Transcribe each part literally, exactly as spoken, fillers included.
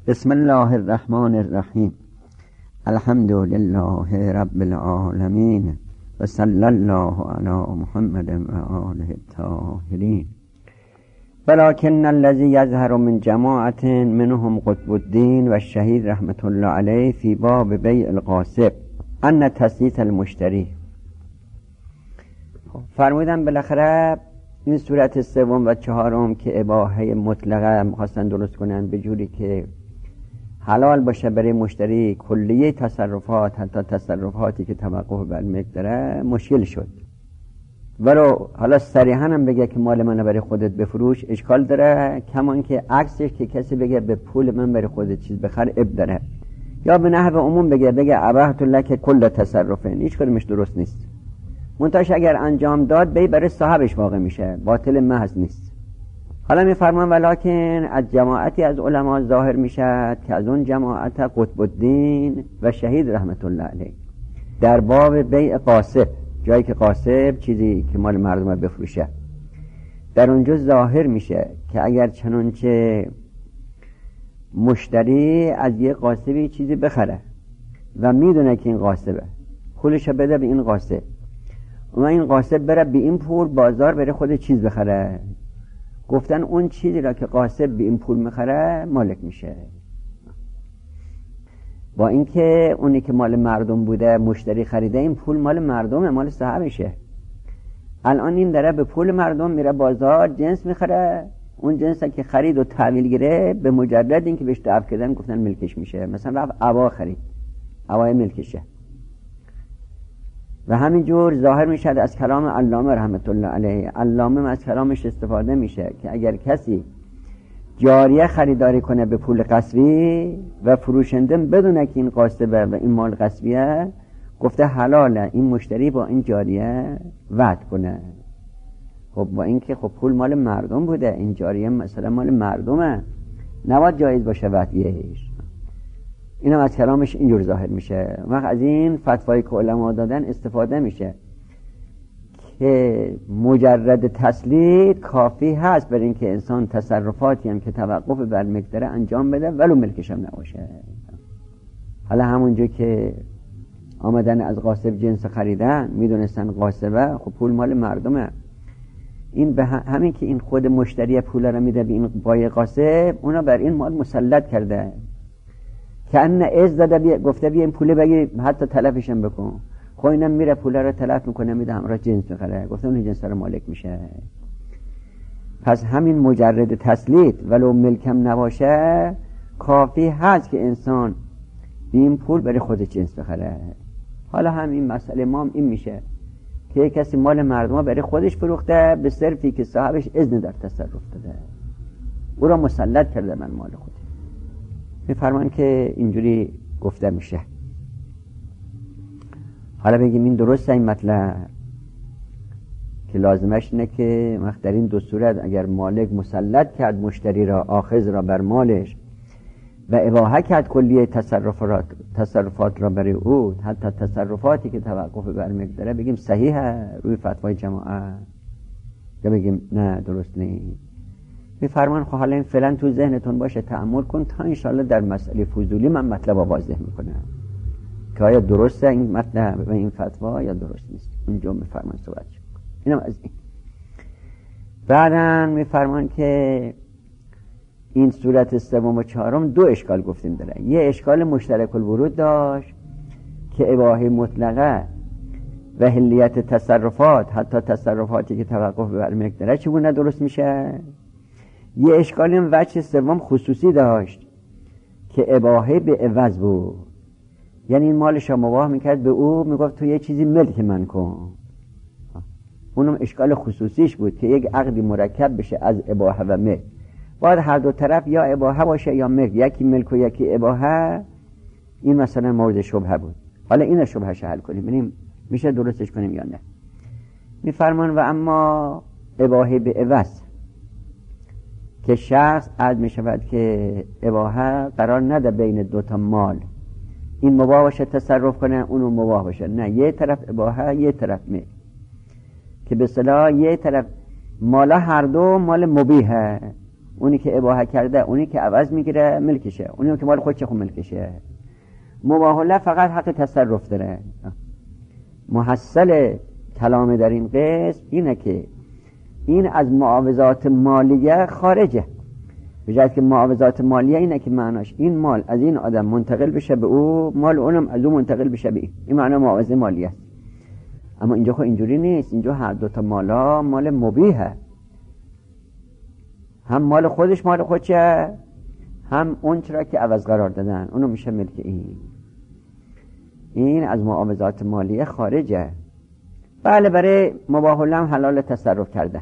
بسم الله الرحمن الرحیم. الحمد لله رب العالمین و صلی الله علی محمد و آله الطاهرین. ولکن الذی یظهر من جماعت منهم قطب الدین و الشهید رحمت الله علیه فی باب بیع الغاصب ان تسلیط المشتری. فرمودن بالاخره این صورت سوم و چهارم که اباحه مطلقه می‌خواستن درست کنن به جوری که حلال باشه برای مشتری کلیه تصرفات، حتی تصرفاتی که توقف بر ملک داره، مشکل شد. ولو حالا صریحاً هم بگه که مال من برای خودت بفروش اشکال داره، کمان که عکسش که کسی بگه به پول من برای خودت چیز بخر اب داره، یا به نحو عموم بگه بگه اباحت لک کل تصرفین، هیچ کدومش درست نیست. منتهاش اگر انجام داد بی برای صاحبش واقع میشه، باطل محض نیست. حالا میفرمان ولکن از جماعتی از علما ظاهر میشد که از اون جماعت قطب الدین و شهید رحمت الله علیه در باب بیع غاصب، جایی که غاصب چیزی که مال مردم بفروشه، در اونجا ظاهر میشه که اگر چنانچه مشتری از یه غاصبی چیزی بخره و میدونه که این غاصبه، پولشو بده به این غاصب و این غاصب بره به این پول بازار بره خود چیز بخره، گفتن اون چیزی را که غاصب به این پول میخره مالک میشه. با اینکه اونی که مال مردم بوده مشتری خریده، این پول مال مردمه، مال صاحبشه. الان این داره به پول مردم میره بازار جنس میخره، اون جنس که خرید و تحویل گیره به مجرد اینکه بهش دفع کردن گفتن ملکش میشه. مثلا رفت عبا خرید، عبای ملکشه. و همینجور ظاهر میشه از کلام علامه رحمت الله علیه. علامه از کلامش استفاده میشه که اگر کسی جاریه خریداری کنه به پول غصبی و فروشنده بدونه که این غاصبه و این مال غصبیه، گفته حلاله این مشتری با این جاریه وعد کنه. خب با اینکه خب پول مال مردم بوده، این جاریه مثلا مال مردمه، نباید جایز باشه وعدیهش. اینم از کلامش اینجور ظاهر میشه. وقت از این فتوایی که علما دادن استفاده میشه که مجرد تسلیط کافی هست برای اینکه انسان تصرفاتی هم که توقف بر ملک داره انجام بده ولو ملکش هم نباشه. حالا همونجا که آمدن از غاصب جنس خریدن، میدونستن غاصبه، خب پول مال مردمه، این به همین که این خود مشتری پول رو میده به این بای غاصب، اونا بر این مال مسلط کرده که ان از داده بیا، گفته بیا این پوله بگی حتی تلفشم بکن. خب اینم میره پوله رو تلف میکنه میده همراه جنس میخره، گفته اون جنس رو مالک میشه. پس همین مجرد تسلیط ولو ملکم نباشه کافی هست که انسان به این پول برای خود جنس بخره. حالا همین مسئله ما هم این میشه که یک کسی مال مردم برای خودش فروخته به صرفی که صاحبش اذن در تصرف داده، او را مسلط کرده من مال خود. میفرمان که اینجوری گفته میشه. حالا بگیم این درسته این مطلب که لازمش اینه که وقت در این دو صورت اگر مالک مسلط کرد مشتری را، آخذ را بر مالش و اباحه کرد کلیه تصرفات تصرفات را برای او، حتی تصرفاتی که توقف بر ملک داره، بگیم صحیحه روی فتوای جماعت یا بگیم نه درست نیست. میفرمان خب حالا این فعلا تو ذهنتون باشه، تأمل کن تا انشاءالله در مسئله فضولی من مطلب رو واضح میکنم که آیا درسته این مطلب و این فتوا یا درست نیست. اونجا میفرمان صحبت شد. اینم از این. بعدن میفرمان که این صورت سوم و چهارم دو اشکال گفتیم داره. یه اشکال مشترک الورود داشت که اباحه مطلقه و حلیت تصرفات، حتی تصرفاتی که توقف بر ملک داره، چگونه درست میشه. یه اشکال این وجه سوم خصوصی داشت که اباحه به عوض بود، یعنی این مالش را مباح میکرد به او، میگفت تو یه چیزی ملک من کن. اونم اشکال خصوصیش بود که یک عقدی مرکب بشه از اباحه و ملک، باید هر دو طرف یا اباحه باشه یا ملک، یکی ملک و یکی اباحه. این مثلا مورد شبهه بود. حالا این شبهش حل کنیم ببینیم میشه درستش کنیم یا نه. میفرمان و اما اباحه به عوض که شخص عد می شود که اباحه قرار نده بین دوتا مال این مباح باشه تصرف کنه اونو مباح باشه، نه، یه طرف اباحه یه طرف ملک، که به اصطلاح یه طرف مالا هر دو مال مبیحه، اونی که اباحه کرده، اونی که عوض میگیره ملکشه، اونی که مال خودشه خود ملکشه. مباح فقط حق تصرف داره. محصل کلام در این قسم اینه که این از معاوضات مالیه خارجه. بجای که معاوضات مالیه اینه که معناش این مال از این آدم منتقل بشه به او، مال اونم از او منتقل بشه به این. این معنی معاوضه مالیه است. اما اینجا خب اینجوری نیست. اینجا هر دو تا مالا مال مبیحه، هم مال خودش مال خودشه، هم اون چرا که عوض قرار دادن اونو میشه ملک این. این از معاوضات مالیه خارجه. بله برای مباح الام حلال تصرف کردن.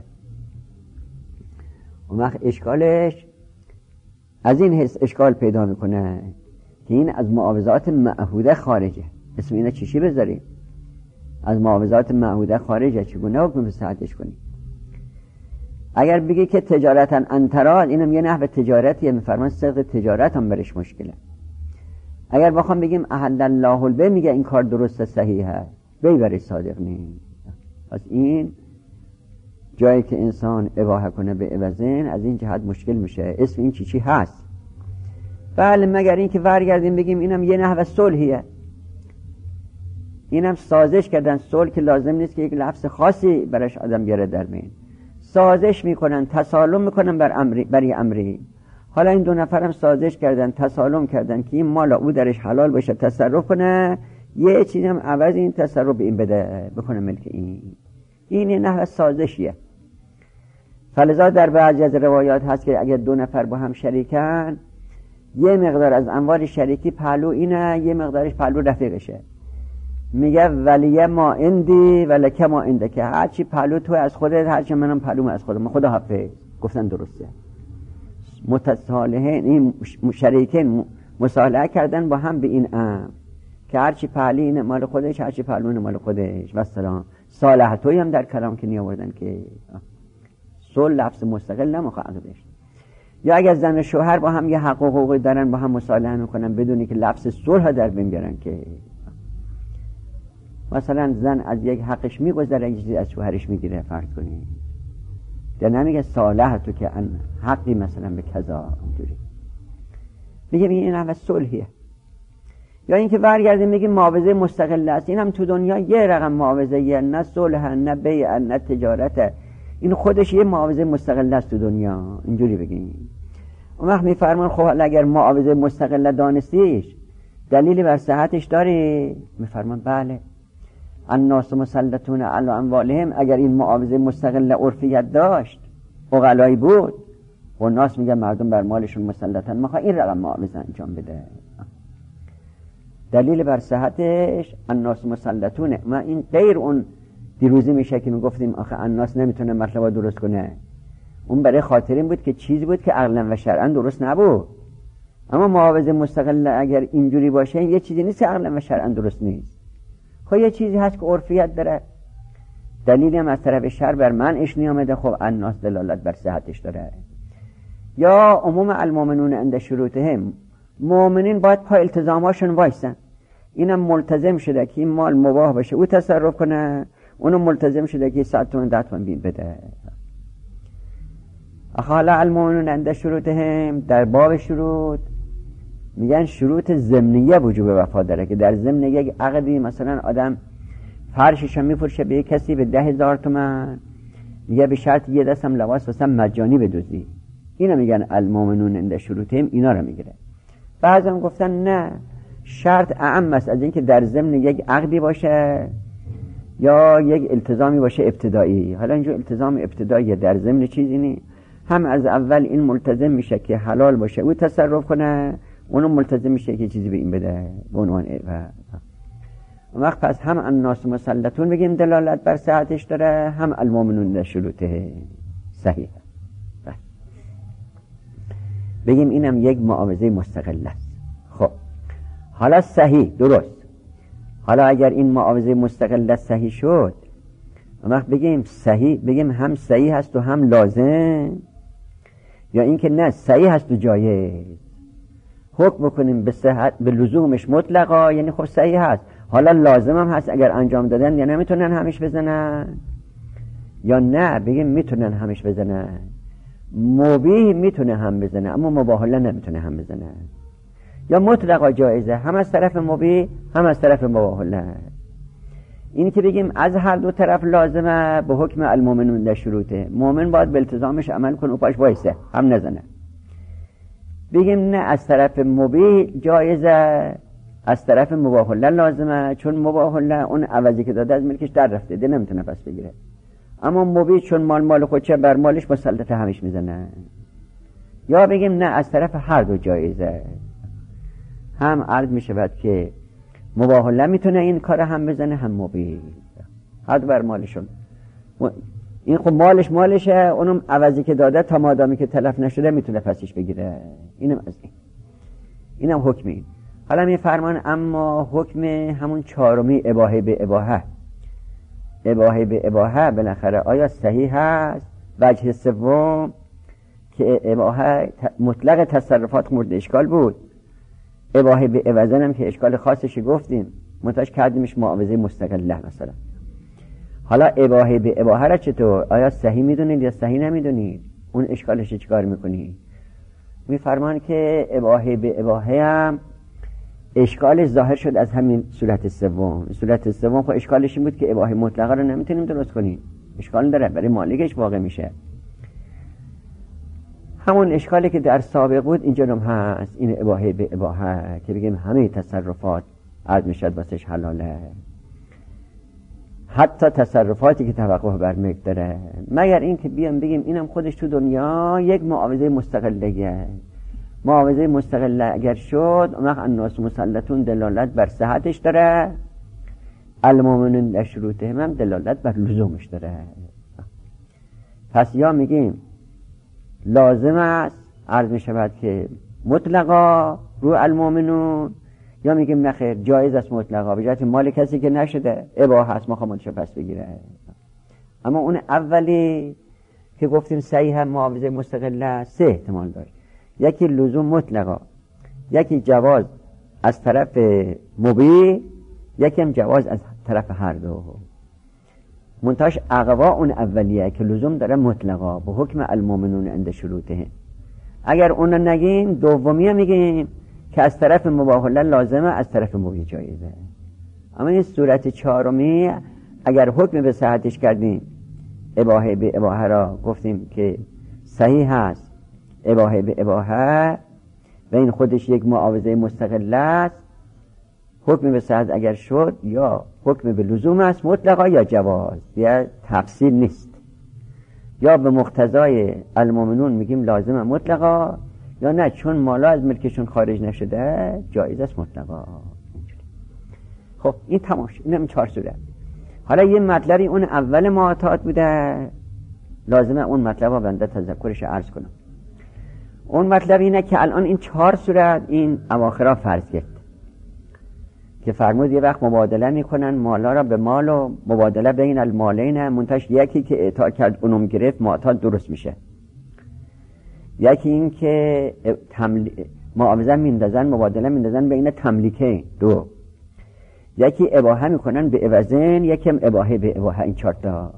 اون وقت اشکالش از این حس اشکال پیدا میکنه که این از معاوضات معهوده خارجه. اسم اینه چیشی بذاریم؟ از معاوضات معهوده خارجه. چگونه حکم صحتش کنیم؟ اگر بگی که تجارتا انتراد، اینم یه نحو تجارتیه، میفرمان صدق تجارت هم برش مشکله. اگر بخوام بگیم احل الله البیع، میگه این کار درست صحیحه، بی برای صادق نیست. پس این جایی که انسان اباحه کنه به عوضین، از این جهت مشکل میشه. اسم این چی چی هست؟ بله مگر این که ورگردیم بگیم اینم یه نحو صلحیه، اینم سازش کردن. صلح که لازم نیست که یک لفظ خاصی برش آدم بیاره در بین، سازش میکنن، تسالم میکنن بر امری برای امری. حالا این دو نفرم سازش کردن، تسالم کردن که این مال او درش حلال باشه، تصرف کنه، یه چیزی هم عوض این تصرف به این بده، بکنه ملک این. این یه نحو سازشیه. فلذا در بعضی از روایات هست که اگر دو نفر با هم شریکن، یه مقدار از انواع شریکی پهلو اینه، یه مقدارش پهلو رفیقشه. میگه ولیه ما اندی ولکه ما انده، که هرچی پهلو تو از خودت، هرچی منم پهلوم از خودم. خدا حافظ. گفتن درسته. متصالحین، این شریکین مصالحه کردن با هم به این امر که هرچی پهلی اینه مال خودش، هرچی پهلو مال خودش. و سلام. صالحتوی هم در کلام که نیاوردن که صلح لفظ مستقل نمیخواد عقدش. یا اگر زن و شوهر با هم یه حق و حقوقی دارن، با هم مصالحه میکنن بدونی که لفظ صلح در بین بیارن، که مثلا زن از یک حقش میگذره، یک چیزی از شوهرش میگیره، فرض کنید، در نمیگه صالح تو که ان حقی مثلا به کذا، اونجوری میگه این هم صلحیه. یا اینکه برگردیم میگیم معاوضه مستقل است، این هم تو دنیا یه رقم معاوضه، یه نه صلح نه بیع نه تجارت، این خودش یه معاوضه مستقل است تو دنیا، اینجوری بگیم. اون وقت میفرمان خب اگر معاوضه مستقل دانستیش دلیلی بر صحتش داری؟ میفرمان بله، الناس مسلطون علی اموالهم. اگر این معاوضه مستقل عرفیت داشت، عقلایی بود، و الناس میگه مردم بر مالشون مسلطن، میخواد این رقم معاوضه انجام بده. دلیل بر صحتش الناس مسلطونه. ما این غیر اون دیروزی میشه که میگفتیم آخه الناس نمیتونه مطلب درست کنه، اون برای خاطر این بود که چیزی بود که عقلا و شرعا درست نبود. اما معاوضه مستقل اگر اینجوری باشه، یه چیزی نیست که عقلا و شرعا درست نیست. خب یه چیزی هست که عرفیت داره، دلیلی هم از طرف شرع بر منعش نیامده، خب الناس دلالت بر صحتش داره. یا عموم المؤمنون عند شروطهم، مؤمنین باید پای التزاماشون وایسن. اینم ملتزم شده که این مال مباح باشه او تصرف کنه، اونم ملتزم شده که صد تومن ده تومن بین بده. حالا المؤمنون عند شروطهم، در باب شروط میگن شروط ضمنیه وجوب وفا داره، که در ضمن یک عقدی مثلا آدم فرشش هم میفروشه به یک کسی به ده هزار تومن، میگه به شرط یه دستم لباس واسه مجانی بدوزی، اینا میگن المؤمنون عند شروطهم، اینا رو میگیره. بعضی هم گفتن نه، شرط اعم است از اینکه در ضمن یک عقدی باشه یا یک التزامی باشه ابتدایی. حالا اینجا التزام ابتدایی در ضمن چیزی نی، هم از اول این ملتزم میشه که حلال باشه او تصرف کنه، اونم ملتزم میشه که چیزی به این بده به عنوان و وقت. پس هم الناس مسلطون بگیم دلالت بر صحتش داره، هم المؤمنون در شروطه صحیح بگیم اینم یک معاوضه مستقل است. خب حالا صحیح درست، حالا اگر این معاوضه مستقل صحیح شد، وقت بگیم صحیح، بگیم هم صحیح هست و هم لازم، یا اینکه نه صحیح هست و جایز. حکم بکنیم به صحت به لزومش مطلقا، یعنی خب صحیح هست، حالا لازم هم هست اگر انجام دادن، یا نمیتونن همش بزنن، یا نه بگیم میتونن همش بزنن. مبیح میتونه هم بزنه اما مباح له نمیتونه هم بزنه، یا مطلقا جایزه هم از طرف مبیح هم از طرف مباح له. این که بگیم از هر دو طرف لازمه به حکم المؤمنون در شروطه، مؤمن باید به التزامش عمل کنه و پاش وایسه هم نزنه. بگیم نه از طرف مبیح جایزه از طرف مباح له لازمه، چون مباح له اون عوضی که داده از ملکش در رفته ده نمیتونه پس بگیره، اما مبیح چون مال مال خودشه بر مالش مسلط همیش میزنه. یا بگیم نه از طرف هر دو جایزه، هم عرض میشود که مباح له میتونه این کار هم بزنه هم مبیح، هر دو بر مالشون. این خب مالش مالشه، اونم عوضی که داده تا مادامی که تلف نشده میتونه پسش بگیره. اینم از این اینم حکم این. حالا می فرمان اما حکم همون چهارمی اباحه به اباحه، اباحه به اباحه بالاخره آیا صحیح هست؟ وجه سوم که اباحه مطلق تصرفات مورد اشکال بود، اباحه به عوضن هم که اشکال خاصش گفتیم منتاج کردیمش معاوضه مستقله مثلا. حالا اباحه به اباحه را چطور؟ آیا صحیح میدونید یا صحیح نمیدونید؟ اون اشکالش چیکار میکنی؟ میفرمان که اباحه به اباحه هم اشکالش ظاهر شد از همین صورت سوم. صورت سوم خب اشکالش این بود که اباحه مطلقه رو نمیتونیم درست کنیم، اشکال داره، برای مالکش واقع میشه. همون اشکالی که در سابق بود اینجا هم هست، این اباحه به اباحه که بگیم همه تصرفات عرض میشد واسش حلاله، حتی تصرفاتی که توقف بر ملک داره، مگر این که بیام بگیم اینم خودش تو دنیا یک معاوضه مستقله. معاوضه مستقله اگر شد اون وقت الناس مسلطون دلالت بر صحتش داره، المؤمنون در شروطه هم دلالت بر لزومش داره. پس یا میگیم لازم است عرض میشود که مطلقا رو المؤمنون، یا میگیم نخیر جایز است مطلقا به جهت مال کسی که نشده اباحه است مخامدش پس بگیره. اما اون اولی که گفتیم صحیح هم معاوضه مستقله سه احتمال داره، یکی لزوم مطلقا، یکی جواز از طرف مبیح، یکی هم جواز از طرف هر دو. منتاش اقوا اون اولیه که لزوم داره مطلقا به حکم المؤمنون عند شروطه. اگر اون رو نگیم دومی هم میگیم که از طرف مباح له لازمه از طرف مبیح جایزه. اما این صورت چهارمی اگر حکم به صحتش کردیم اباحه به اباحه را گفتیم که صحیح هست اباحه به اباحه و این خودش یک معاوضه مستقل است، حکم به صحت اگر شد یا حکم به لزوم است مطلقا یا جواز، یا تفصیل نیست، یا به مقتضای المؤمنون میگیم لازمه مطلقا، یا نه چون مالا از ملکشون خارج نشده جایز است مطلقا. خب این تماش، این هم چهار صورت. حالا یه مطلبی اون اول معاطات بوده، لازمه اون مطلب رو بنده تذکرش عرض کنم. اون مطلب اینه که الان این چهار صورت این اواخرا فرض کرد که فرمود یه وقت مبادله میکنن مالا را به مال و مبادله بین المالین، منتش یکی که اعطا کرد اونم گرفت معاطات درست میشه، یکی این که تملی... معاوضه میندازن مبادله میندازن بین تملیکین دو، یکی اباحه میکنن به عوضین، یکی هم اباحه به اباحه. این چهار تا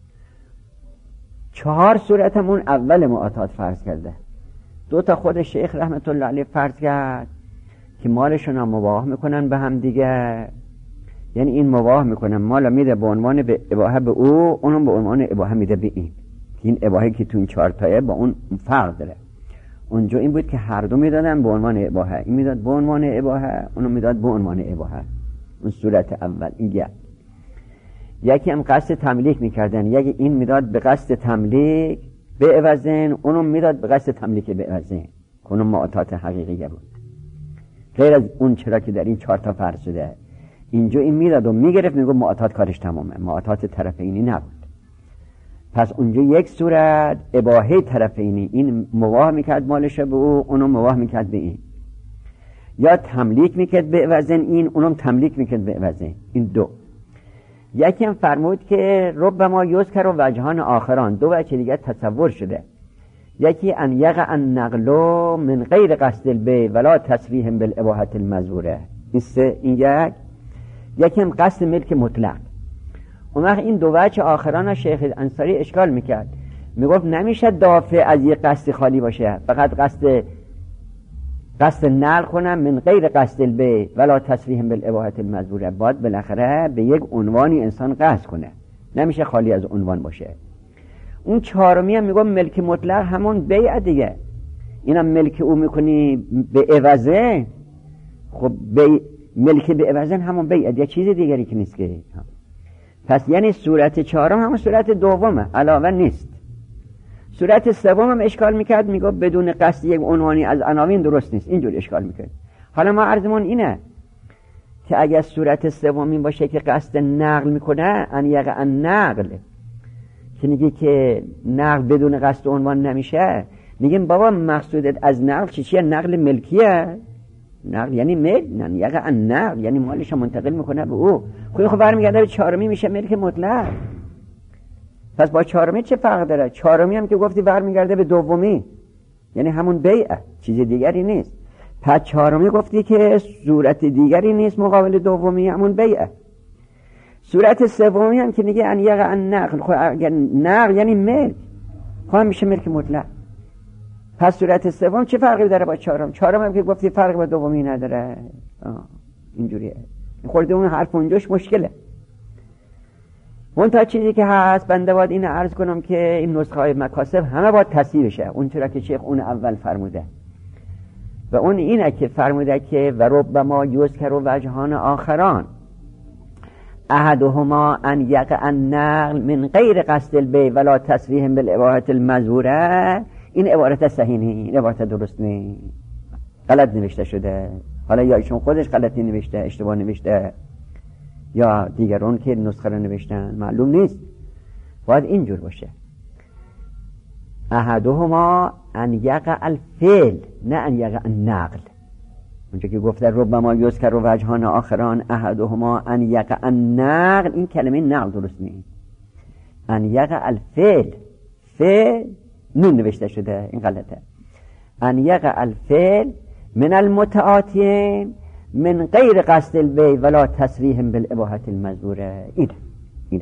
چهار صورت هم اون اول معاطات فرض کرده. دو تا خود شیخ رحمت الله علیه فرض کرد که مالشون هم مباح میکنن به هم دیگه، یعنی این مباح میکنن مالا میده به عنوان به اباحه به او، اونم به عنوان اباحه میده به این، که این اباحه که تو این چهار تایه با اون فرق داره. اونجا این بود که هر دو میدادن به عنوان اباحه، این میداد به عنوان اباحه، اونم میداد به عنوان اباحه. اون صورت اول این گه. یکی هم قصد تملیک میکردن، یکی این میداد به قصد تملیک به عوضین، اونم میداد به قصد تملیک به عوضین، که اونم معاطات حقیقیه بود، غیر از اون چرا که در این چهار تا فرض شده. اینجا این میداد و میگرفت میگو معاطات کارش تمامه، معاطات طرفینی نبود. پس اونجا یک صورت اباحه طرفینی، این مباح میکرد مالش به او، اونم مباح میکرد به این، یا تملیک میکرد به عوضین این، اونم تملیک میکرد به عوضین. این دو. یکی هم فرمود که ربما یذکر وجهان آخران، دو وجه دیگه تصور شده، یکی ان یقع النقل من غیر قصد البیع ولا تصریح بالاباحه المذکوره، این یک. یکی هم قصد ملک مطلق. اون وقت این دو وجه آخران شیخ انصاری اشکال میکرد، میگفت نمیشه دافع از یه قصد خالی باشه، فقط قصد قصد نقل کنم من غیر قصد البیع ولا تصریح بالاباحة المذکوره. باید بالاخره به یک عنوانی انسان قصد کنه، نمیشه خالی از عنوان باشه. اون چهارمی هم میگم ملک مطلق همون بیع دیگه. اینم ملک او میکنی به عوضه، خب بیع ملک به عوضه همون بیع دیگه، چیز دیگری که نیست که. پس یعنی صورت چهارم همون صورت دومه، علاوه نیست. صورت سوم هم اشکال میکرد، میگه بدون قصد یک عنوانی از عناوین درست نیست، اینجور اشکال میکرد. حالا ما عرضمون اینه که اگر صورت سومی باشه که قصد نقل میکنه، ان یقع النقل، که میگه که نقل بدون قصد عنوان نمیشه، میگیم بابا مقصودت از نقل چی چیه؟ نقل ملکیه. نقل یعنی ملک، نه یقع النقل یعنی مالش منتقل میکنه به او. خود خب برمیگرده به چهارمی میشه ملک مطلق. پس با چهارمی چه فرق داره؟ چهارمی هم که گفتی برمیگرده به دومی، یعنی همون بیعه، چیز دیگری نیست. پس چهارمی گفتی که صورت دیگری نیست مقابل دومی، همون بیعه. صورت سومی هم که میگه ان یقع النقل، خب اگر نقل یعنی ملک، خب میشه ملک مطلق. پس صورت سوم چه فرقی داره با چهارم؟ چهارم هم که گفتی فرق با دومی نداره. آه. اینجوریه. خورده اون حرف اونجاش مشکله. اون تا چیزی که هست بنده باید این عرض کنم که این نسخه های مکاسب همه باید تصحیح بشه، اون چرا که شیخ اون اول فرموده. و اون اینه که فرموده که و ربما یذکر وجهان آخران احدهما ان یقع النقل من غیر قصد البیع ولا تصریح بالاباحة المذکوره. این عبارت صحیح نیست، این عبارت درست نیست، غلط نوشته شده. حالا یا ایشون خودش غلطی نوشته، اشتباه نوشته، یا دیگران که نسخه رو نوشتن، معلوم نیست. باید اینجور باشه احدهما ان یقع الفعل نه ان یقع النقل. اونجا که گفته ربما یذکر وجهان آخران احدهما ان یقع النقل، این کلمه نقل درست نیست، ان یقع الفعل، فعل نون نوشته شده، این غلطه. ان یقع الفعل من المتآتین من غیر قصد البیع ولا تصریح بالاباحة المذکوره. اینه اینه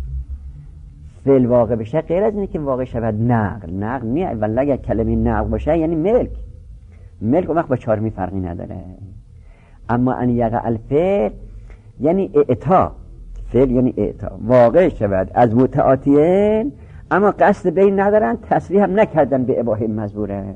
فعل واقع بشه غیر از اینه که واقع شود نقل. نقل نیه، ولی اگر کلمه نقل باشه یعنی ملک. ملک وقت با چهارمی فرقی نداره. اما ان یقع الفعل یعنی اعطا، فعل یعنی اعطا، واقع شود از متآتین اما قصد بیع ندارن، تصریح هم نکردن به اباحه مذکوره.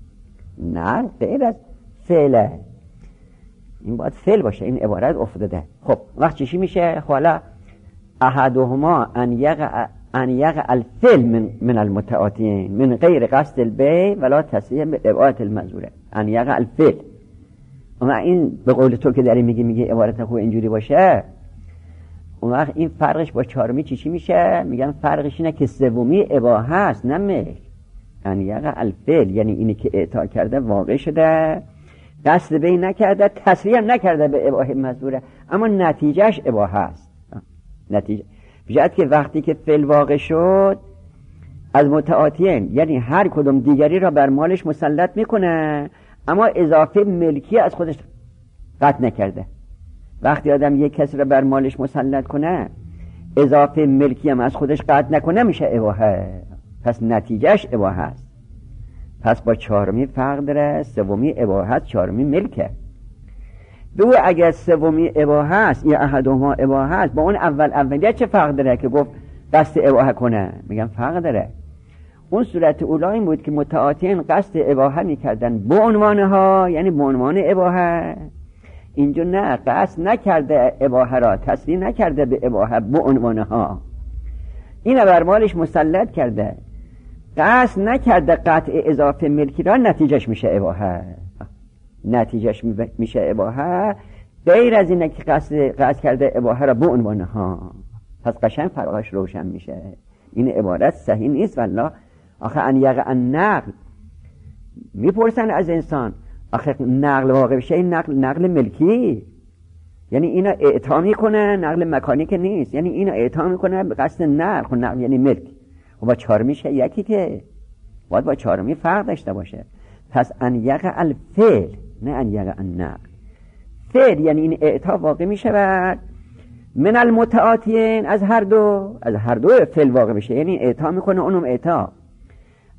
نه غیر از فعله، این باید فعل باشه. این عبارت افتاده. خب وقت چی میشه؟ حالا احدهما ان یقع ان یقع الفعل من من المتآتین من غیر قصد البیع ولا تصریح بالاباحة المذکوره. ان یقع الفعل، اما این به قول تو که داری میگی میگی عبارت خوب اینجوری باشه، اون وقت این فرقش با چهارمی چی چی میشه؟ میگن فرقش اینه که سومی اباحه است نه ملک. ان یقع الفعل یعنی اینی که اعطا کرده واقع شده، قصد بیع نکرده، تصریح نکرده به اباحه مذکوره، اما نتیجهش اباحه است. نتیجه بجد که وقتی که فعل واقع شد از متآتین، یعنی هر کدوم دیگری را بر مالش مسلط میکنه اما اضافه ملکی از خودش قطع نکرده. وقتی آدم یک کسی را بر مالش مسلط کنه اضافه ملکی هم از خودش قطع نکنه میشه اباحه، پس نتیجهش اباحه است. پس با چهارمی فرق داره، سومی اباحه است، چهارمی ملکه. دو اگر سومی اباحه است یا احدهما اباحه است، با اون اول اولیه چه فرق داره که گفت قصد اباحه کنه؟ میگم فرق داره. اون صورت اولا این بود که متآتین قصد اباحه میکردن به عنوانها، یعنی به عنوان اباحه. اینجا نه، قصد نکرده اباحه را، تصریح نکرده به اباحه به عنوانها، اینو بر مالش مسلط کرده، قصد نکرده قطع اضافه ملکی را، نتیجهش میشه اباحه. نتیجهش میشه اباحه، غیر از اینه که قصد قصد کرده اباحه را به عنوانها. پس قشنگ فرقش روشن میشه. این عبارت صحیح نیست. والله آخه ان یقع النقل، میپرسن از انسان آخه نقل واقع بشه، این نقل نقل ملکی، یعنی اینا اعطا میکنه، نقل مکانی که نیست، یعنی اینا اعطا میکنه به قصد نقل. خب نقل یعنی ملک، و با چهارمیشه یکی که باید با چهارمی فرق داشته باشه. پس ان یقع الفعل نه ان یقع النقل. فعل یعنی این اعطا واقع میشه بعد من المتآتین، از هر دو از هر دو فعل واقع بشه، یعنی اعطا میکنه اونم اعطا،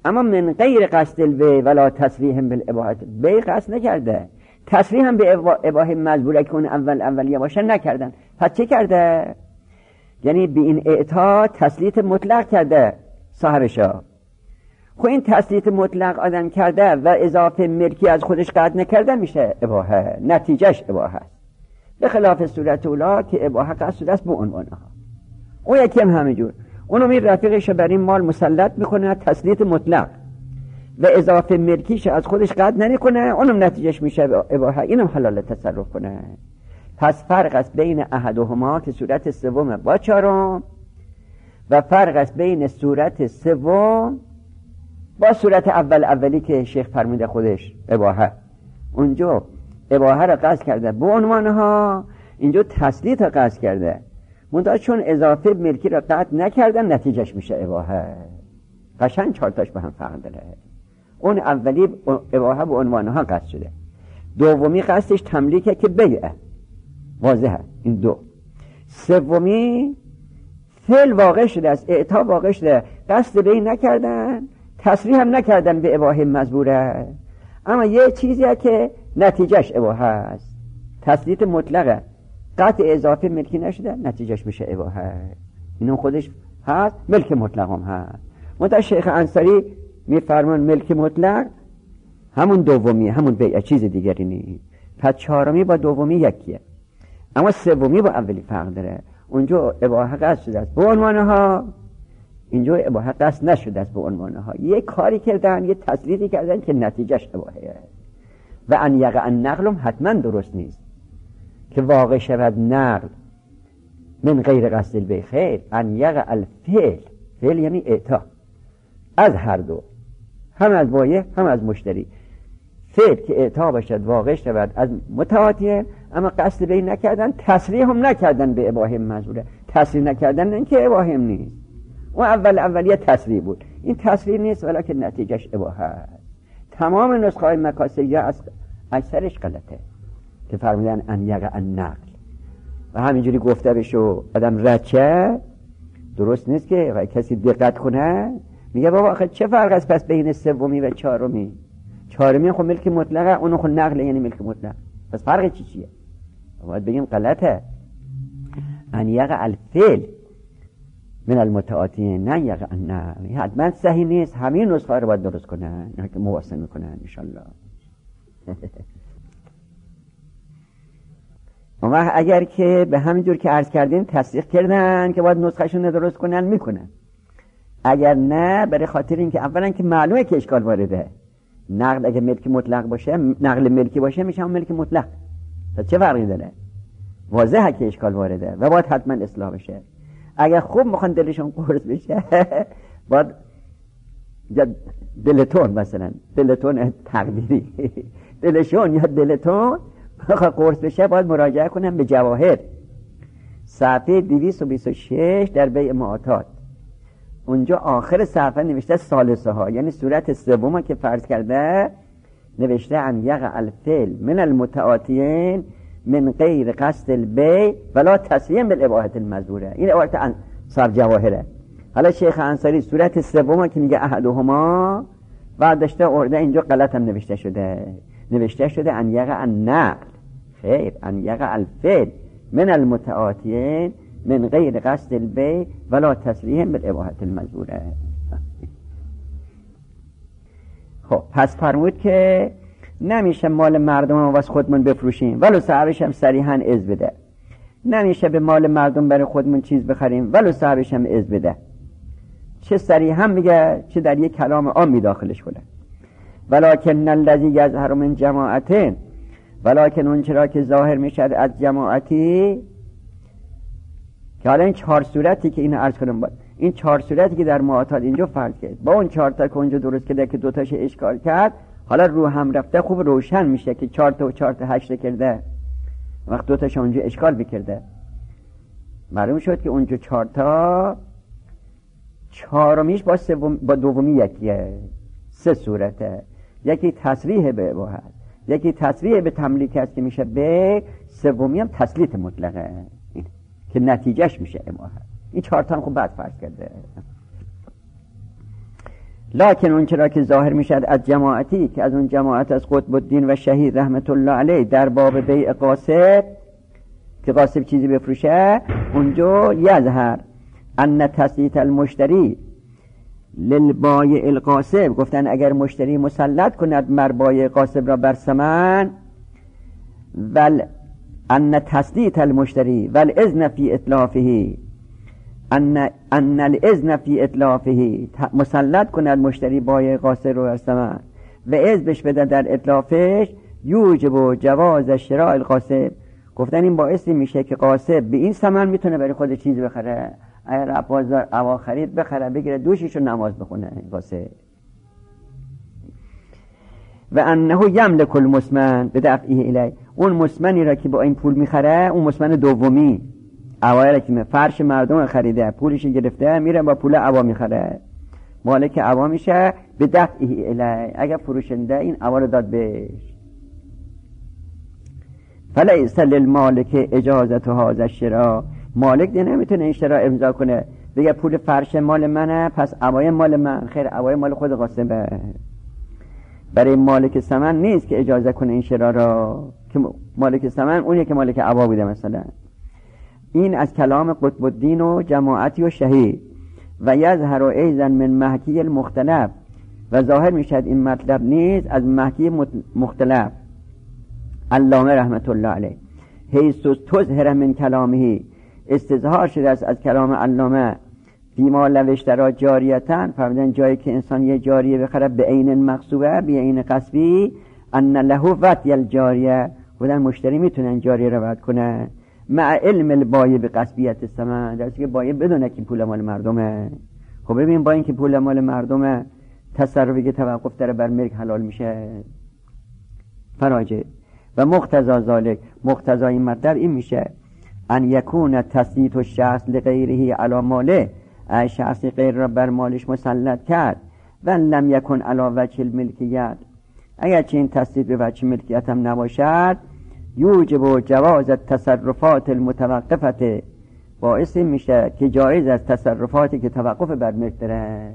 اما من غیر قصد البی ولا تصریح بالاباحه، بی قصد نکرده، تصریح هم به اباحه مجبوره که اون اول اولیه باشه نکردن. پس چه کرده؟ یعنی به این اعطا تسلیط مطلق کرده صاحبشا. خب این تسلیط مطلق آدم کرده و اضافه ملکی از خودش قطع نکرده میشه اباحه، نتیجهش اباحه است، به خلاف صورت اولا که اباحه قصد است به عنوانها. اون یکی هم همینجور، اونو می رفیقش بر این مال مسلط میکنه تسلیط مطلق و اضافه ملکیش از خودش قطع نمیکنه، اونم نتیجهش میشه اباحه، اینم حلال تصرف کنه. پس فرق است بین احدهما که صورت سوم با چهارم و فرق است بین صورت سوم با صورت اول اولی که شیخ فرموده خودش اباحه. اونجا اباحه را قصد کرده به عنوانها، اینجا تسلیط را قصد کرده، منتها چون اضافه ملکی را قطع نکردن نتیجهش میشه اباحه. قشنگ چارتاش به هم فرق داره. اون اولی اباحه به عنوانها قصد شده، دومی قصدش تملیکه که بیعه، واضحه این دو. سومی فعل واقع شده است، اعطا واقع شده، قصد بیع نکردن، تصریح هم نکردن به اباحه مزبوره، اما یه چیزیه که نتیجهش اباحه است، تسلیط مطلقه، قطع اضافه ملکی نشده، نتیجهش میشه اباحه. اینو خودش هست، ملک مطلق هم هست. منتها شیخ انصاری میفرمان ملک مطلق همون دومی، همون بیعه، چیز دیگری نیست. پس چهارمی با دومی یکیه، اما سومی با اولی فرق داره. اونجا اباحه قصد شده است به عنوانها، اینجا اباحه قصد نشده است به عنوانها. یه کاری کردن، یه تسلیطی کردن که نتیجهش اباحه. و ان یقع النقل هم حتما درست نیست که واقع شود نقل من غیر قصد البیع، خیر، ان یقع الفعل، فعل یعنی اعطا، از هر دو، هم از بایع هم از مشتری، فعل که اعطا باشد واقع شود از متعاطیه، اما قصد بیع نکردن، تصریح هم نکردن به اباحه مزبوره. تصریح نکردن این که اباحه نیست، اون اول اولیه تصریح بود، این تصریح نیست ولیکن نتیجهش اباحه. تمام نسخه های مکاسبیه از اکثرش غلطه که فرمودن ان یقع النقل و همینجوری گفته بشو آدم رچه درست نیست که و کسی دقت کنه میگه بابا آخه چه فرق است پس بین سومی و چهارمی؟ چهارمی خب ملک مطلقه، اونو خب نقل یعنی ملک مطلق، پس فرق چی چیه؟ باید بگیم غلطه. ان یقع الفعل من المتعاطین نه یقع النقل، حتما صحیح نیست. همین نسخه رو باید درست کنن، نه که مواسطه میکنن انشالله. اما اگر که به همین جور که عرض کردیم تصدیق کردن که باید نسخهشون درست کنن میکنن، اگر نه برای خاطر اینکه اولا که معلومه که اشکال وارده، نقل اگه ملک مطلق باشه، نقل ملکی باشه میشه هم ملک مطلق، پس چه فرقی داره؟ واضحه که اشکال وارده و باید حتما اصلاح بشه. اگر خوب میخوان دلشون قرص بشه باید دلتون، مثلا دلتون تقدیری دلشون یا دلتون بخواه قرص بشه باید مراجعه کنم به جواهر صفحه دویست و بیست و شش در بیع معاطات. اونجا آخر صفحه نوشته ثالثه ها، یعنی صورت سوم که فرض کرده نوشته ان یقع الفعل من المتعاطین من غیر قصد البیع ولا تصریح بالاباحه المذکوره. این عبارت صاحب جواهره. حالا شیخ انصاری صورت سوم که میگه احدهما بعد داشته ارده اینجا غلط هم نوشته شده، نوشته شده ان یقع النقل، خیر، ان یقع الفعل من المتعاطین من غیر قصد البیع ولا تصریح بالاباحه المذکوره. خب پس فرمود که نمیشه مال مردم رو واسه خودمون بفروشیم ولو صاحبش هم صریحاً اذن بده، نمیشه به مال مردم برای خودمون چیز بخریم ولو صاحبش هم اذن بده، چه صریحاً میگه چه در یک کلام عامی داخلش کنه. ولکن الذی یظهر من جماعتین، ولکن اون چرا که ظاهر میشد از جماعتی، که حالا این چهار صورتی که اینو عرض کنم، این چهار صورتی که در معاطات اینجا فرض کرد با اون چهار تا که اونجا درست کرده که دوتاش اشکال کرد، حالا رو هم رفته خوب روشن میشه که چهار تا و چهار تا هشت کرده، وقت دوتاش اونجا اشکال بکرده معلوم شد که اونجا چهار تا چهارمیش با سوم با دومی یکیه، سه صورته، یکی تصریح به اباحه، یکی تصریح به تملیک است که میشه به، سومی هم تسلیط مطلقه که نتیجهش میشه اباحه. این چهار تا هم خوب بعد فرض کرده. لکن اون چرا که ظاهر میشد از جماعتی که از اون جماعت از قطب الدین و شهید رحمت الله علیه در باب بیع قاصب که قاصب چیزی بفروشه، اونجا یظهر ان تسلیط المشتری للبایع القاصب، گفتن اگر مشتری مسلط کند مر بایع قاصب را بر ثمن، ول ان تسلیط المشتری والاذن فی اتلافه، ان ان الاذن فی اتلافه، مسلط کند مشتری بایع قاصب را بر ثمن و اذن بش بده در اتلافش، یوجب جواز شراء القاصب، گفتن این باعث میشه که قاصب به این ثمن میتونه برای خود چیز بخره، اگر بازار اوا خرید بخره بگیره دوشیشو نماز بخونه قاصب. و انه یملک المسمن بدفعه الی، اون مسمنی را که با این پول میخره، اون مسمن دومی اوایل که فرش مردم خریده پولش گرفته میره با پول اوا میخره، مالک اوا میشه به دفعه الی، اگر فروشنده این اوا رو داد بهش. فلیس للمالک اجازت هذا الشراء، مالک دیگه نمیتونه این شراء امضا کنه بگه پول فرش مال منه پس اوای مال من، خیر اوای مال خود قاسمه. برای مالک ثمن نیست که اجازه کنه این شراء را، که مالک ثمن اونیه که مالک اوا بوده مثلا. این از کلام قطب الدین و جماعتی و شهید. و یظهر ایضا من محکی المختلف، و ظاهر میشد این مطلب نیست از محکی مختلف علامه رحمت الله علیه، حیث تظهر من کلامه، استظهار شده است از کلام علامه، فیما لو اشتری جاریتن، فرمودن جایی که انسان یه جاریه بخره به عین مغصوبه به عین قصبی، ان له وطی الجاریه، بودن مشتری میتونن جاریه رو وعد کنه مع علم البایع به قصبیت الثمن، درسته که بایع بدونه که پول مال مردمه. خب ببین با این که پول مال مردمه تصرفی که توقف داره بر ملک حلال میشه فراجع. و مقتضا ذالک، مقتضا این مطلب این میشه ان یکون تسلیط الشخص لغیره علی ماله، شخصی غیر را بر مالش مسلط کرد و لم یکن علی وجه الملکیت، اگر چه این تسلیط به وجه ملکیت هم نباشد، یوجب جواز التصرفات المتوقفه، باعث میشه که جایز از تصرفاتی که توقف بر ملک داره،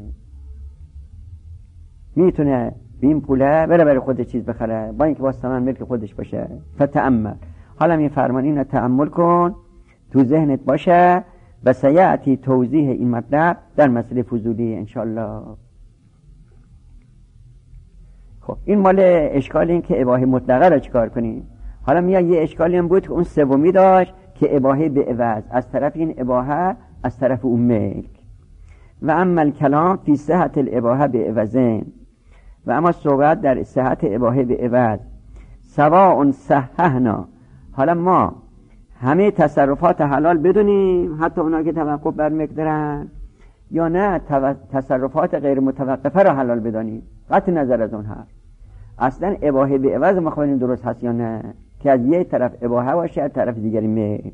میتونه به این پوله بره برای خود چیز بخره با اینکه با ثمن ملک خودش باشه. فتأمل، حالا این فرمان اینو تأمل کن تو ذهنت باشه و سیأتی توضیح این مطلب در مسئله فضولی انشالله. خب این مال اشکال این که اباحه مطلقه را چیکار کنیم. حالا میاد یه اشکالی هم بود که اون سومی داشت که اباحه به عوض، از طرف این اباحه از طرف اون ملک. و اما الکلام فی صحت الاباحه به عوضین، و اما صحبت در صحت اباحه به عوض، سواء صححنا، حالا ما همه تصرفات حلال بدونیم حتی اونا که توقف بر ملک دارن، یا نه تصرفات غیر متوقفه را حلال بدانیم، قطع نظر از اون حرف. اصلا اباحه به عوض ما خواهیم درست هست یا نه، که از یک طرف اباحه باشه از طرف دیگری ملک.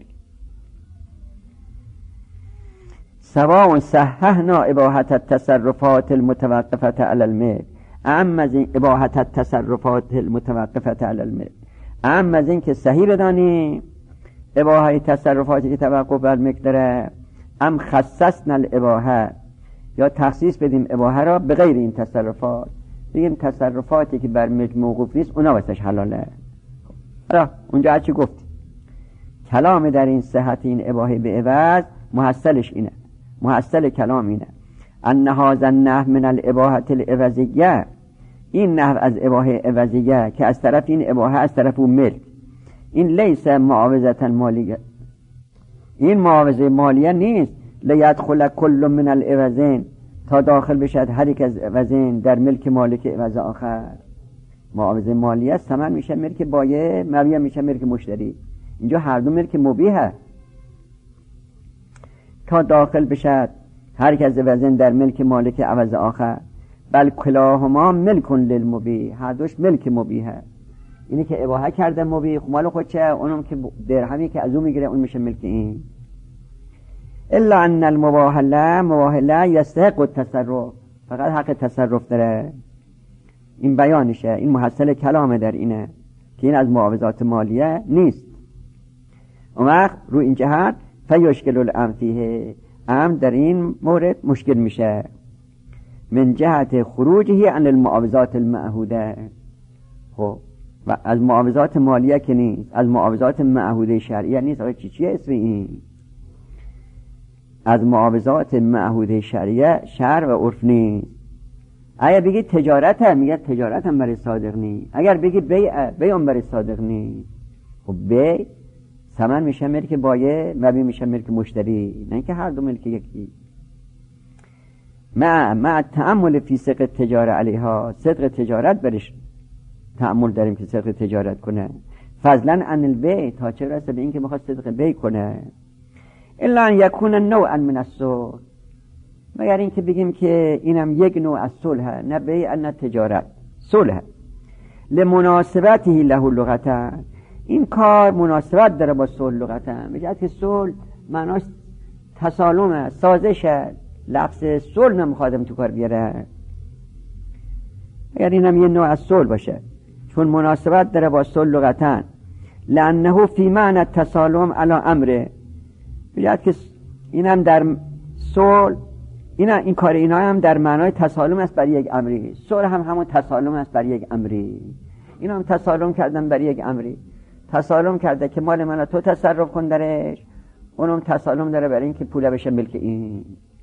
سواء صححنا اباحه التصرفات المتوقفه علی الملک، اما از این اباحه التصرفات المتوقفه علی الملک، اما از این که صحیح بدانیم اباحه تصرفاتی که توقف بر ملک داره، ام خصصنا الاباحه، یا تخصیص بدیم اباحه را به غیر این تصرفات، بگیم تصرفاتی که بر ملک موقوف نیست اونا واسش حلاله. را اونجا چی گفت؟ کلام در این صحت این اباحه به عوض محصلش اینه، محصل کلام اینه ان هذا النحو من الاباحه العوضیه، این نحو از اباحه عوضیه که از طرف این اباحه از طرف اون ملک، این لیس معاوضه مالیه، این معاوضه مالیه نیست لیدخل کل من العوضین، تا داخل بشد هر یک از عوضین در ملک مالک عوض آخر. معاوضه مالیه ثمن میشه ملک بایع، مبیع میشه ملک مشتری، اینجا هر دو ملک مبیحه، تا داخل بشد هر یک از عوضین در ملک مالک عوض آخر، بل کلاهما ملک للمبیح، هر دوش ملک مبیحه. اینی که اباحه کرده مبیح مال خودشه، اونم که درهمی که از اون میگیره اون میشه ملک این. الا ان المباهله مباهله یستحق التصرف، فقط حق تصرف داره. این بیانشه، این محصل کلامه در اینه که این از معاوضات مالیه نیست. اون وقت رو این جهت فیشکل الامر فیه، امر در این مورد مشکل میشه. من جهت خروجه عن المعاوضات المعهوده. خب و از معاوضات مالیه که نیست، از معاوضات معهوده شرعیه نیست. آقا چی چیه اسم این؟ از معاوضات معهوده شرعیه شرع و عرف نیست. اگر بگی تجارت هم، میگه تجارت هم برای صادق نیست. اگر بگی بیع، بیع هم برای صادق نیست. خب بیع ثمن میشه ملک بایع و بی میشه ملک مشتری، نه اینکه هر دو ملک یکی. مع مع تأمل فی صدق تجاره علیها، صدق تجارت برش تأمل داریم که صدق تجارت کنه. فضلا عن البیع، تا چه رسه به این که بخواد صدق بیع کنه. الا ان یکون نوعا من الصلح، مگر این که بگیم که اینم یک نوع از صلح، نه بیع نه تجارت، صلح. لمناسبته له لغتا، این کار مناسبت داره با صلح لغتا. میگه که صلح معناش تسالمه، سازشه، لفظ صلح نمیخوادم تو کار بیاره. اگر اینم یه نوع از صلح باشه، چون مناسبت داره با صلح لغتا. لانه فی معنی التسالم علی امره، میگه که اینم در صلح، اینا این کار اینا هم در معنای تسالم است برای یک امری. صلح هم همون تسالم است برای یک امری. اینا هم تسالم کردن برای یک امری. تسالم کرده که مال من تو تصرف کن درش، اونم تسالم داره برای این که پوله بشه ملک این.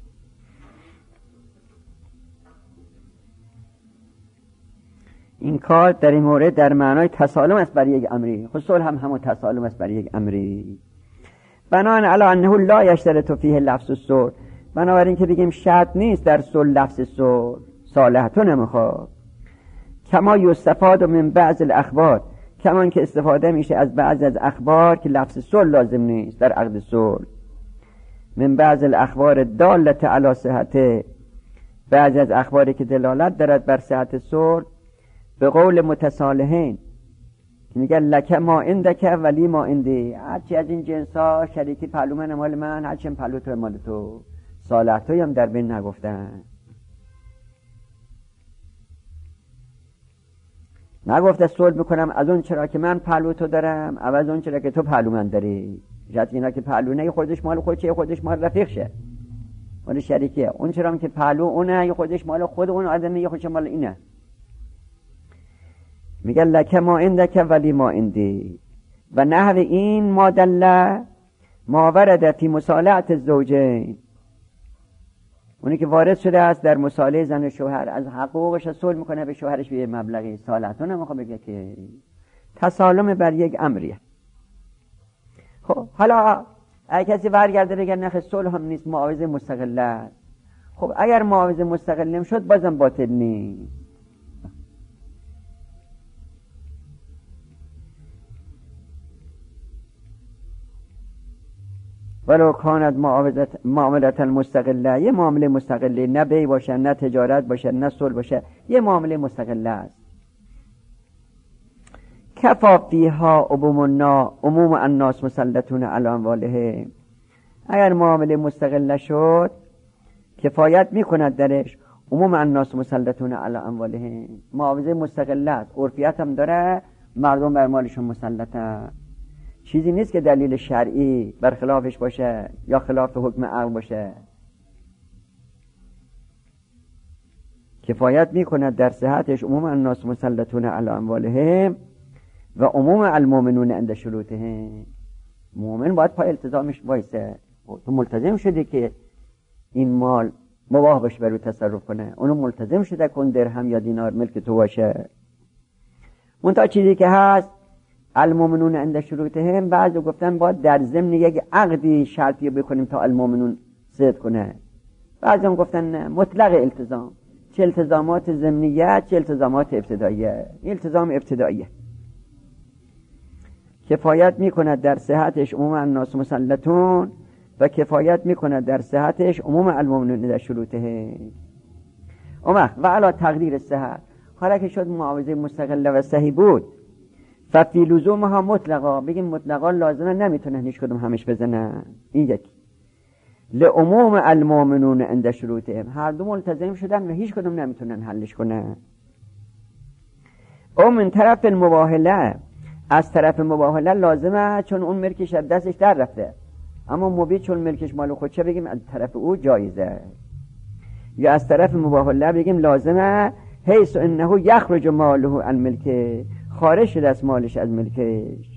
این کار در این مورد در معنای تسالم است برای یک امری. خود صلح هم همون تسالم است برای یک امری. بنان علی انه لا یشترط فیه لفظ الصلح، بنابراین که بگیم شرط نیست در صلح لفظ صلح، صالح تو نمیخواد. کما یستفاد من بعض الاخبار، کمان که استفاده میشه از بعض از اخبار که لفظ صلح لازم نیست در عقد صلح. من بعض الاخبار دالت علی صحته، بعض از اخباری که دلالت دارد بر صحت صلح. به قول متصالحین میگه لک ما عندک ولی ما عندی، هرچی از این جنس ها شریکی پهلو من مال من، هرچی پهلو تو مال تو. صالح توی هم در بین نگفتن، نگفته صلح میکنم از اون چرا که من پهلو تو دارم عوض اون چرا که تو پهلو من داری. جد اینا که پهلو نه، خودش مال خودشه، خودش مال رفیق شه، مال شریکیه. اون چرا که پهلو اونه، خودش مال خود اون آدمه، خودش مال اینه. میگه لک ما عندک ولی ما عندی. و نحو این ما دل ما ورد فی مصالحه الزوجین، اونی که وارد شده است در مصالحه زن و شوهر، از حقوقش صلح میکنه به شوهرش به مبلغی. صالحتون نمیخواد بگه که تسالم بر یک امریه. خب حالا اگه کسی برگرده بگه نخ صلح هم نیست، معاوضه مستقله است. خب اگر معاوضه مستقل نمیشد بازم باطل نیست. ولو کانت معاملت المستقله، یه معامله مستقله، نه بیع باشه نه تجارت باشه نه صلح باشه، یه معامله مستقله است. کفا فیها عموم الناس، عموم الناس مسلطون علی اموالهم. اگر معامله مستقله شد کفایت میکند درش عموم الناس مسلطون علی اموالهم. معاوضه مستقله است، عرفیت هم داره، مردم بر مالشون مسلطه. چیزی نیست که دلیل شرعی برخلافش باشه یا خلاف حکم عقل باشه. کفایت میکند در صحتش عموم الناس مسلطون علی اموالهم و عموم المؤمنون عند شروطهم. مؤمن باید پای التزامش وایسه. تو ملتزم شده که این مال مباح باشه برای تصرف کنه، اونو ملتزم شده کن درهم یا دینار ملک تو باشه. اون تا چیزی که هست المؤمنون عند شروطهم، بعضی گفتن باید در ضمن یک عقدی شرطی بکنیم تا المؤمنون صدق کنه. بعضی هم گفتن نه، مطلق التزام، چه التزامات ضمنیه چه التزامات ابتداییه. التزام ابتداییه کفایت میکند در صحتش عموم الناس مسلطون و کفایت میکند در صحتش عموم المؤمنون در شروطهم. اما و علا تقدیر صحت، حالا که شد معاوضه مستقله و صحیح بود، ففی لزومها مطلقا، بگیم مطلقا لازمه نمیتونن هیچ کدوم همش بزنن. این یکی لعموم المؤمنون عند شروطهم، هر دو ملتزم شدن و هیچ کدوم نمیتونن حلش کنن. او من طرف المباهله، از طرف مباهله لازمه چون اون ملکش از دستش در رفته، اما مبید چون ملکش مال خودشه بگیم از طرف او جایزه. یا از طرف مباح له بگیم لازمه حیث انه یخرج ماله عن ملکه، خارج شده از مالش از ملکش.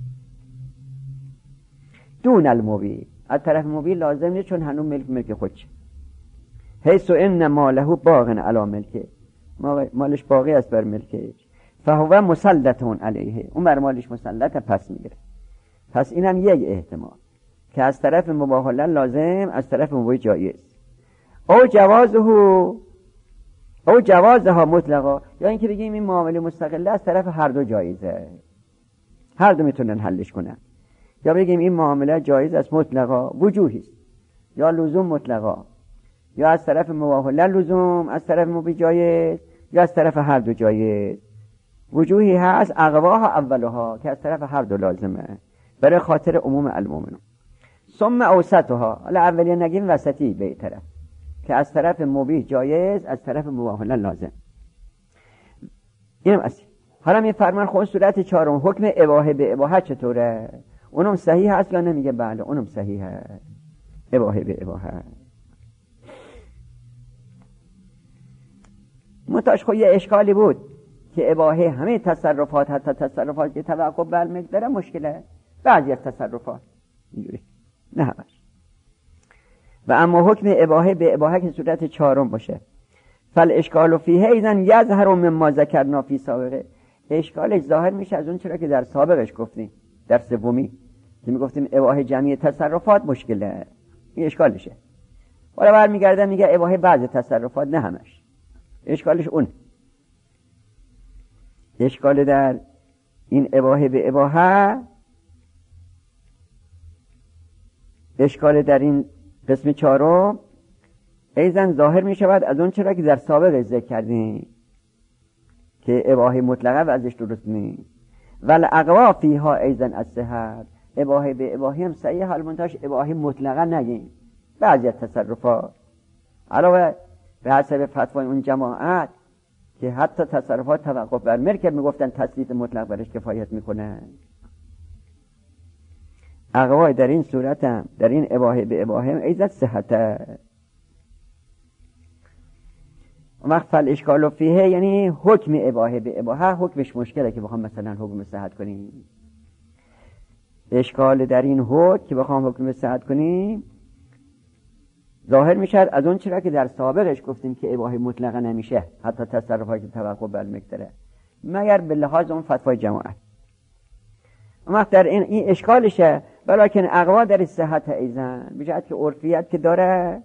دون المبیح، از طرف مبیح لازم نیست چون هنوز ملک ملک خودشه. حیث ان ماله باق علی ملکه، مالش باقی است بر ملکش. فهو مسلط علیه، اون بر مالش مسلط پس میگیره. پس اینم یک احتمال که از طرف مباح له لازم، از طرف مباح جایز. او جوازه او جوازها مطلقا، یا اینکه بگیم این معامله مستقله از طرف هر دو جایزه، هر دو میتونن حلش کنن. یا بگیم این معامله جایز است مطلقا، وجوهی است، یا لزوم مطلقا، یا از طرف مباح له لزوم، از طرف مباح جایز، یا از طرف هر دو جایز. وجوهی هست اقواها اولها که از طرف هر دو لازمه برای خاطر عموم المؤمنون. ثم اوسطها، حالا اولیه نگیم وسطی به طرف که از طرف مبیح جایز، از طرف مباح له لازم. اینم اصلی. حالا می فرمان خود صورت چهارم حکم اباحه به اباحه چطوره؟ اونم صحیح هست یا نمیگه؟ بله اونم صحیحه، اباحه به اباحه. منتاش خود یه اشکالی بود که اباحه همه تصرفات، حتی تصرفات که توقع بر ملک داره مشکله، بعضی از تصرفات اینجوری نه همش. و اما حکم اباحه به اباحه که صورت چهارم باشه، فل اشکال فیه ایزن یظهر مما ذکرنا فی سابقه، اشکالش ظاهر میشه از اون چرا که در سابقش گفتیم، در سومی که میگفتیم اباحه جمعی تصرفات مشکله، این اشکالشه. حالا برمیگرده میگه اباحه بعضی تصرفات نه همش، اشکالش اون. اشکال در این اباحه به اباحه، اشکال در این قسم چهارم ایزن ظاهر می شود از اون چرا که در سابق ذکر کردیم که اباحه مطلقه و ازش درست نیست. ول اقوا فیها ایزن از صحت، اباحه به اباحه هم صحیح، حال منتاش اباحه مطلقه نگیم، بعضی از تصرفات علاوه به حسب فتوای اون جماعت که حتی تصرفات توقف بر ملک میگفتن تسلیط مطلق برش کفایت میکنه. اقوای در این صورت هم در این اباحه به اباحه هم ایزد صحته. وقت فل اشکال فیه یعنی حکم اباحه به اباحه حکمش مشکله که بخوام مثلا حکم صحت کنیم. اشکال در این حکم که بخوام حکم صحت کنیم ظاهر میشه از اون چرا که در سابقش گفتیم که اباحه مطلقه نمیشه، حتی تصرفاتی که توقع بر ملک داره، مگر به لحاظ اون فتوای جماعت. وقت در این این اشکالشه، ولیکن اقوا در صحت ایزن بجهت که عرفیت که داره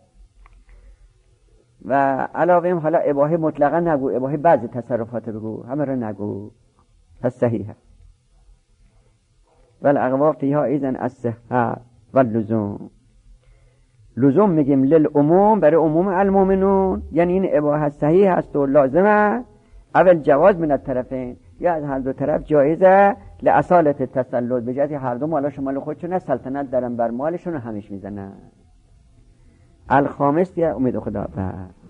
و علاوه هم حالا اباحه مطلقه نگو، اباحه بعضی تصرفات بگو، همه رو نگو، پس صحیحه. ول اقوا فیها ایزن از صحت و لزوم. لزوم میگیم للعموم، برای عموم المؤمنون، یعنی این اباحه صحیح هست و لازمه. اول جواز من الطرفین، یا از هر دو طرف جایزه، لاصالت تسلط، به جهت هر دو مالا مال خودشون سلطنت دارن بر مالشون و همیش میزنن. الخامس یا امید خدا بر